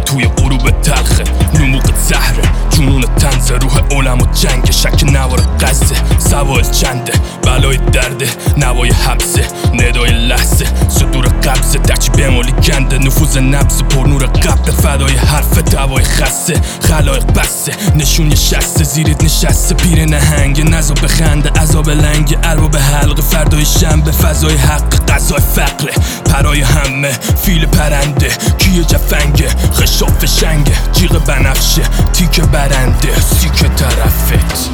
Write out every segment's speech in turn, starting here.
توی غروب تلخه نموق زهره جنون تنز روح علم و جنگ شک نوار قصه سوال چنده بلای درده نوای حبسه ندای لحظه صدور قبضه دچی بمالی گنده نفوذ نبض پرنور قبل فدای حرف دوای خسته خلایق بسته نشون یه شسته زیرت نشسته پیر نهنگ نزا بخنده عذاب لنگ ارباب حلق فردای شنبه فضای حق قضای فقره پرای همه فیل پرنده کیه جفنگه خشاف شنگه جیغ بنفشه تیک برنده سیک طرفت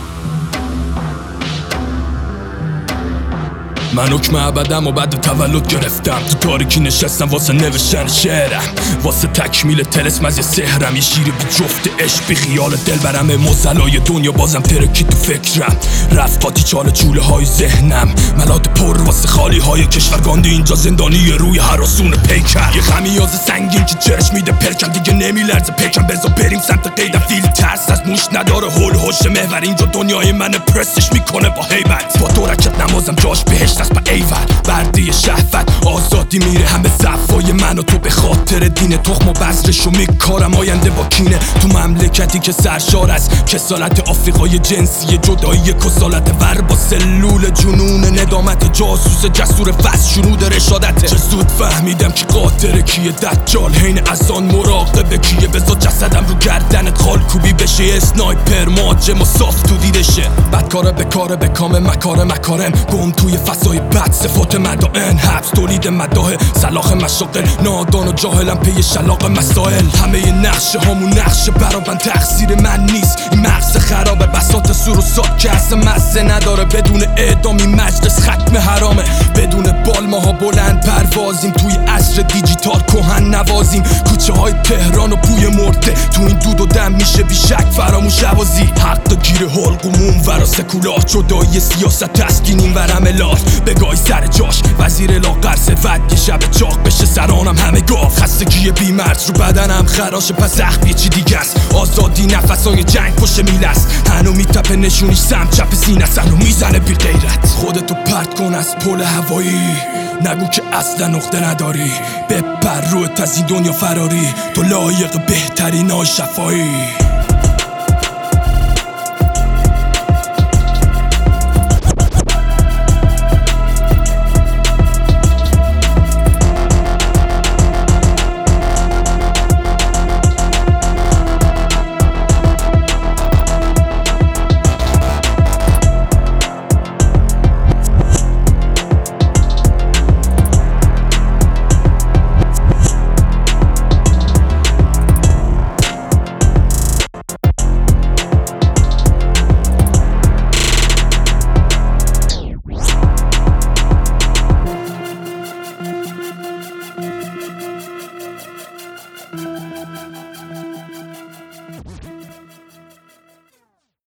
من حکم ابدم و بعد تولد گرفتم تو تاریکی نشستم واسه نوشتن شعرم واسه تکمیل طلسم از یه سحرم یه شیر بی جفت عشق بی خیال دل برم مزلای دنیا بازم ترکی تو فکرم رفقاتی چاله چوله های ذهنم ملاد پر واسه خالی های کشورگانده اینجا زندانی روی هراسون پیکر یه خمیاز سنگین که چرش میده پرکم دیگه نمیلرزه پیکم بزا بریم سمت قیدم فیل ترس از موش نداره هول هوش محور اینجا دنیای من پرسش میکنه با هیبت با دورکت نمازم جاش بهشت است با ایول بردی شهوت آزادی میره همه صفای من و تو به خاطر دین تخم و بذرشو میکارم آینده با کینه تو مملکتی که سرشار از کسالت آفریقای جنسی جدایی کسالت ور با سلول جنون ندامت جاسوس جسور فس شنود رشادته چه زود فهمیدم که قاطر کیه دجال حین از آن مراقبه کیه بذار جسدم رو گردنت خال کوبی بشه اسنایپر ماجم و صاف تو دیدشه بدکاره بکاره بکامه مکارم گم توی فضای بد صفات مدائن حبس تولید مداه سلاخ مشاغل نادان و جاهلم پی شلاق مسائل همه نقشه هامون نقشه برابن تقصیر من نیست این مغز خرابه بساط سور و ساد که اصلا مزه نداره بدون اعدامی مجلس ختم حرامه بدون بال ماها بلند پروازیم توی عصر دیجیتال کهن نوازیم کوچه های تهران و بوی مرده تو این دود و دم میشه بیشک فراموش عوازی حق گیر حلقومون ورا سکولار جدایی سیاست تسکین این ورم الار بگای سر جاش وزیر لاغر ثروت یه شب چاق بشه سرانم همه گاف خستگی بیمرز رو بدنم خراشه پس زخم یه چی دیگه است آزادی نفسای جنگ پشت میله است هنو میتپه نشونیش سمت چپ سینه است هنو میزنه بی غیرت خودتو پرت کن از پل هوایی نگو که اصلا نقطه نداری بپر روت از این دنیا فراری تو لایق بهترین های شفایی